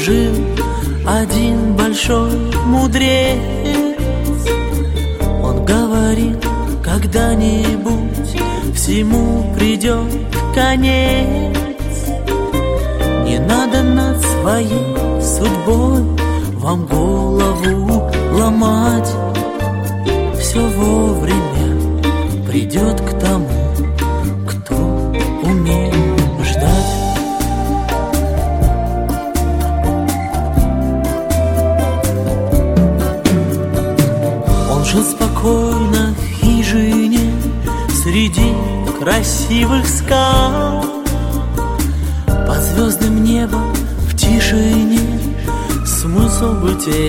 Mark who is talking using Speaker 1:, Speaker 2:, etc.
Speaker 1: Жил один большой мудрец. Он говорил, когда-нибудь всему придет конец. Не надо над своей судьбой вам голову ломать. Все вовремя придет к тому, кто умеет ждать. Он жил спокойно в хижине среди красивых скал. Под звездным небом в тишине смысл бытия